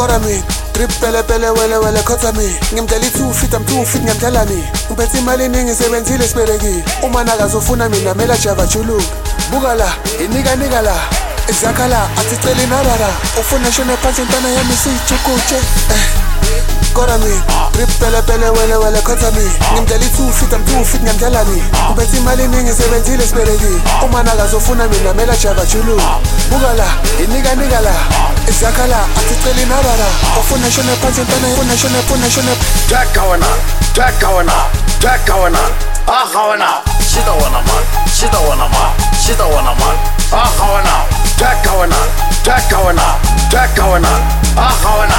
Kora mi trip pele pele wele khotha mi ngimdala 2 feet I'm 2 feet ngiyamdalani ngiphethe imali eningi sebenzile sibereki uma nakazofuna mina mela java julu buka la inika la izakhala athicela inarara ufuna shone phansi intana yami siyichukuche Kora mi trip pele wele khotha mi ngimdala 2 feet I'm 2 feet ngiyamdalani ngiphethe imali eningi sebenzile sibereki uma nakazofuna mina mela java julu buka la inika la izakhala athicela inarara ufuna shone phansi intana ufuna shone Jack kawana ahawana shida wana man ahawana Jack kawana ahawana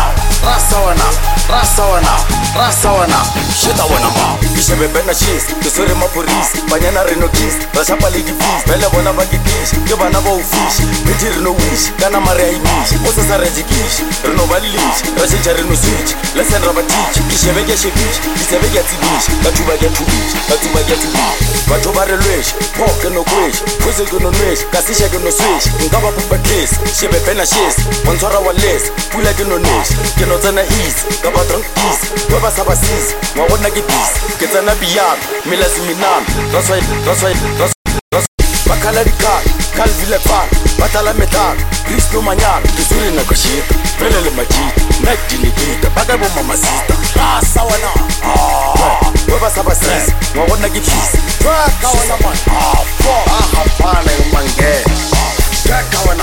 rasawana shida wana man ishebe bena cheese kisore mapolisi banyana reno kiss rashapa lady fees bele bona bakidish ke bana ba ufish bithi reno wish kana mare aimish osasa rejikish reno balish rashinja reno switch lesson rabatich ishebe ke shebish isebe ke tibish bathuba ke thubish batho ba re lwesh pok no kwesh fuze ke no nwesh kasisha ke no swish ngaba pupa case shebe bena cheese bontswara wa less pula ke no nesh ke no tsena east ngaba drunk east baba sabasis wa bona ke bis ke tsena biyam milasiminam that's why bakhala dikha kalvile park batala metal kristo manyana kisuri na koshita velele majita nakdinikita baka bo mama sister rasawana baba sabasis wa bona ke bis kawana man hapana umange kawana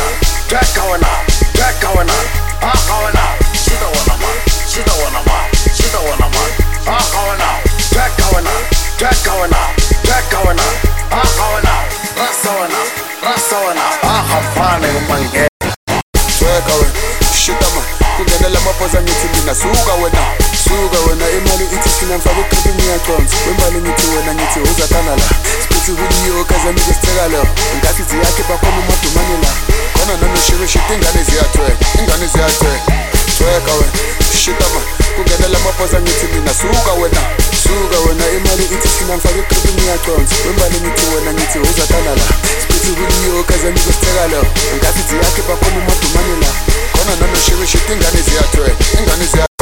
ahawana shida wana man ahawana kawana ahawana rasawana hapana umange kawe shida man kungenela mapoza ngithi mina suka wena imali ithi sina mfaka ukripini yaconsa wembali ngithi wena ngithi uzakana la sithi kuliyo kaze mikesitheka lo ngathi ziyakhe bakhona umadumane la khona nonoshiwe shit ingane ziyatweka wena shida man kungenela mapoza ngithi mina suka wena imali ithi sina mfaka ukripini yaconsa wembali ngithi wena ngithi uzakana la sithi kuliyo kaze mikesitheka lo ngathi ziyakhe bakhona umadumane la khona nonoshiwe shit ingane ziyatweka